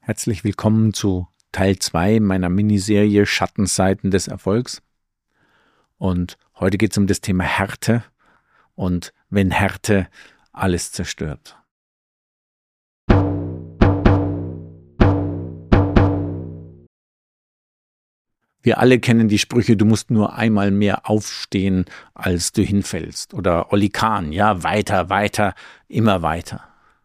Herzlich willkommen zu Teil 2 meiner Miniserie Schattenseiten des Erfolgs. Und heute geht es um das Thema Härte und wenn Härte alles zerstört. Wir alle kennen die Sprüche, du musst nur einmal mehr aufstehen, als du hinfällst. Oder Olli Kahn, ja, weiter, weiter, immer weiter.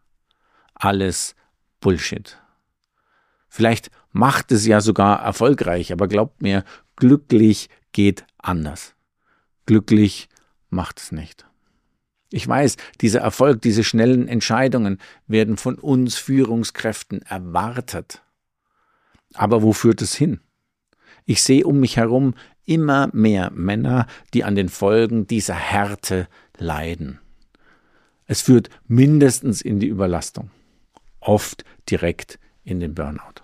Alles Bullshit. Vielleicht macht es ja sogar erfolgreich, aber glaubt mir, glücklich geht anders. Glücklich macht es nicht. Ich weiß, dieser Erfolg, diese schnellen Entscheidungen werden von uns Führungskräften erwartet. Aber wo führt es hin? Ich sehe um mich herum immer mehr Männer, die an den Folgen dieser Härte leiden. Es führt mindestens in die Überlastung, oft direkt in den Burnout.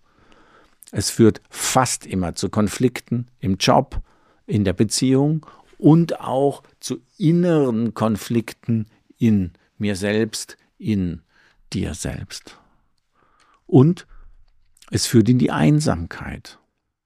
Es führt fast immer zu Konflikten im Job, in der Beziehung und auch zu inneren Konflikten in mir selbst, in dir selbst. Und es führt in die Einsamkeit.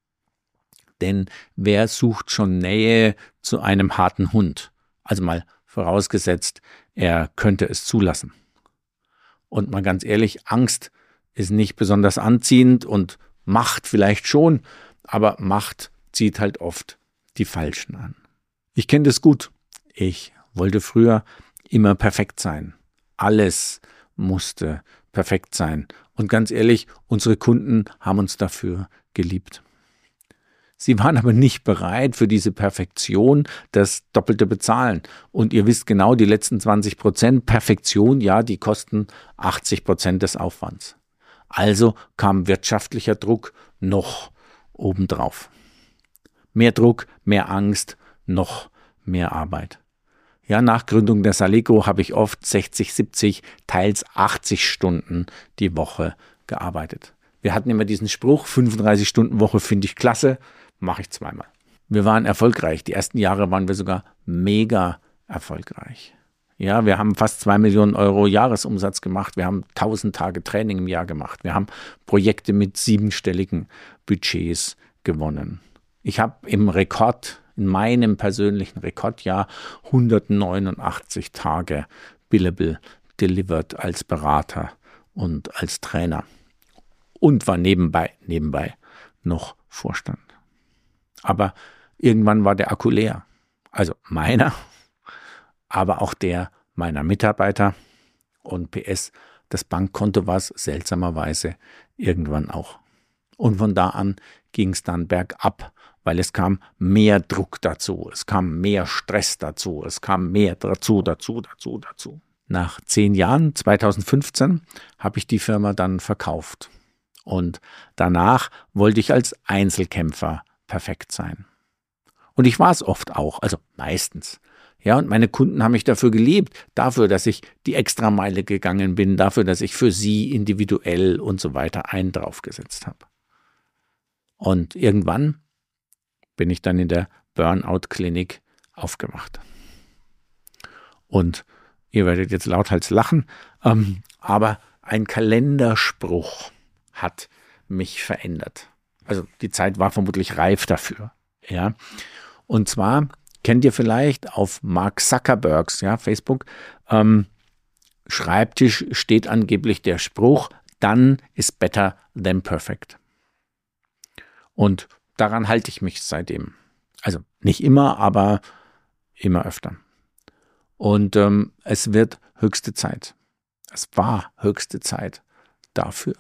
Denn wer sucht schon Nähe zu einem harten Hund? Also mal vorausgesetzt, er könnte es zulassen. Und mal ganz ehrlich, Angst ist nicht besonders anziehend und Macht vielleicht schon, aber Macht zieht halt oft die Falschen an. Ich kenne das gut. Ich wollte früher immer perfekt sein. Alles musste perfekt sein. Und ganz ehrlich, unsere Kunden haben uns dafür geliebt. Sie waren aber nicht bereit für diese Perfektion, das Doppelte bezahlen. Und ihr wisst genau, die letzten 20% Perfektion, ja, die kosten 80% des Aufwands. Also kam wirtschaftlicher Druck noch obendrauf. Mehr Druck, mehr Angst, noch mehr Arbeit. Ja, nach Gründung der Saleco habe ich oft 60, 70, teils 80 Stunden die Woche gearbeitet. Wir hatten immer diesen Spruch, 35-Stunden-Woche finde ich klasse, mache ich zweimal. Wir waren erfolgreich. Die ersten Jahre waren wir sogar mega erfolgreich. Ja, wir haben fast 2 Millionen Euro Jahresumsatz gemacht. Wir haben 1000 Tage Training im Jahr gemacht. Wir haben Projekte mit 7-stelligen Budgets gewonnen. Ich habe in meinem persönlichen Rekordjahr 189 Tage billable delivered als Berater und als Trainer. Und war nebenbei noch Vorstand. Aber irgendwann war der Akku leer. Also meiner, aber auch der meiner Mitarbeiter. Und PS, das Bankkonto war es seltsamerweise irgendwann auch. Und von da an ging es dann bergab, weil es kam mehr Druck dazu, es kam mehr Stress dazu, es kam mehr dazu. Nach 10 Jahren, 2015, habe ich die Firma dann verkauft. Und danach wollte ich als Einzelkämpfer perfekt sein. Und ich war es oft auch, also meistens. Ja, und meine Kunden haben mich dafür geliebt, dafür, dass ich die Extrameile gegangen bin, dafür, dass ich für sie individuell und so weiter einen draufgesetzt habe. Und irgendwann bin ich dann in der Burnout-Klinik aufgewacht. Und ihr werdet jetzt lauthals lachen, aber ein Kalenderspruch hat mich verändert. Also die Zeit war vermutlich reif dafür. Ja. Und zwar kennt ihr vielleicht auf Mark Zuckerbergs, ja, Facebook, Schreibtisch steht angeblich der Spruch, done is better than perfect. Und daran halte ich mich seitdem. Also nicht immer, aber immer öfter. Und es wird höchste Zeit. Es war höchste Zeit dafür.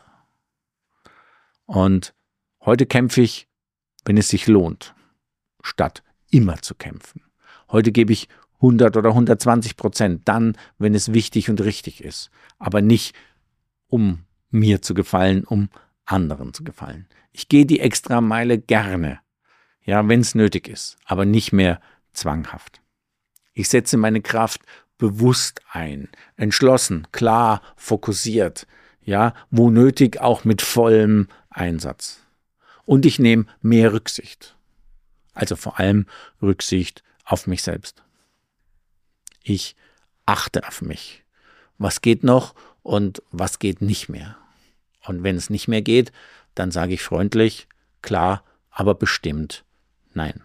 Und heute kämpfe ich, wenn es sich lohnt, statt immer zu kämpfen. Heute gebe ich 100 oder 120%, dann, wenn es wichtig und richtig ist. Aber nicht, um mir zu gefallen, um anderen zu gefallen. Ich gehe die Extrameile gerne, ja, wenn es nötig ist, aber nicht mehr zwanghaft. Ich setze meine Kraft bewusst ein, entschlossen, klar, fokussiert, ja, wo nötig auch mit vollem Einsatz. Und ich nehme mehr Rücksicht. Also vor allem Rücksicht auf mich selbst. Ich achte auf mich. Was geht noch und was geht nicht mehr. Und wenn es nicht mehr geht, dann sage ich freundlich, klar, aber bestimmt nein.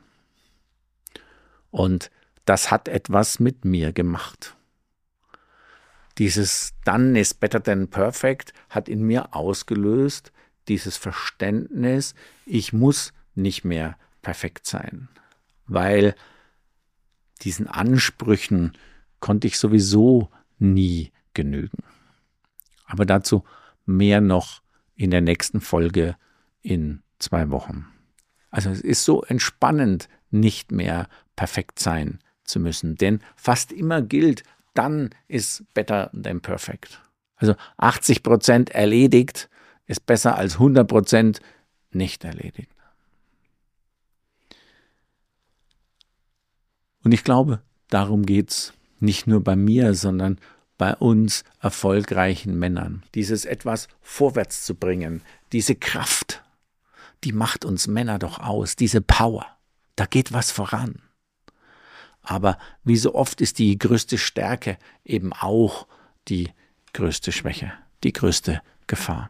Und das hat etwas mit mir gemacht. Dieses Done is better than perfect hat in mir ausgelöst, dieses Verständnis, ich muss nicht mehr perfekt sein, weil diesen Ansprüchen konnte ich sowieso nie genügen. Aber dazu mehr noch in der nächsten Folge in 2 Wochen. Also es ist so entspannend, nicht mehr perfekt sein zu müssen, denn fast immer gilt, dann ist better than perfect. Also 80% erledigt ist besser als 100% nicht erledigt. Und ich glaube, darum geht's nicht nur bei mir, sondern bei uns erfolgreichen Männern. Dieses etwas vorwärts zu bringen, diese Kraft, die macht uns Männer doch aus, diese Power. Da geht was voran. Aber wie so oft ist die größte Stärke eben auch die größte Schwäche, die größte Gefahr.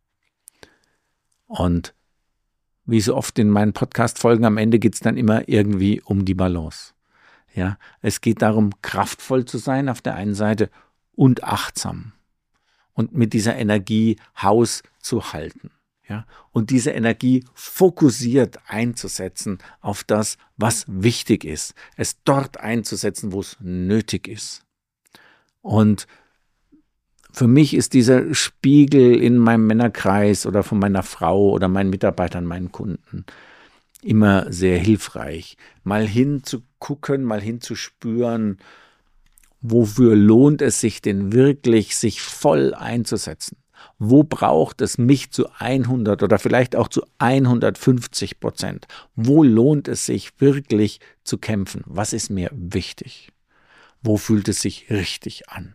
Und wie so oft in meinen Podcast-Folgen am Ende geht es dann immer irgendwie um die Balance. Ja, es geht darum, kraftvoll zu sein auf der einen Seite und achtsam und mit dieser Energie Haus zu halten. Ja, und diese Energie fokussiert einzusetzen auf das, was wichtig ist. Es dort einzusetzen, wo es nötig ist. Und für mich ist dieser Spiegel in meinem Männerkreis oder von meiner Frau oder meinen Mitarbeitern, meinen Kunden immer sehr hilfreich. Mal hinzugucken, mal hinzuspüren, wofür lohnt es sich denn wirklich, sich voll einzusetzen? Wo braucht es mich zu 100 oder vielleicht auch zu 150%? Wo lohnt es sich wirklich zu kämpfen? Was ist mir wichtig? Wo fühlt es sich richtig an?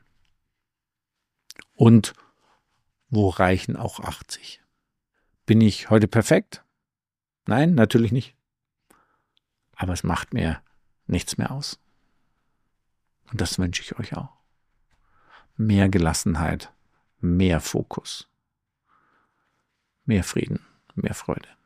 Und wo reichen auch 80? Bin ich heute perfekt? Nein, natürlich nicht. Aber es macht mir nichts mehr aus. Und das wünsche ich euch auch. Mehr Gelassenheit, mehr Fokus, mehr Frieden, mehr Freude.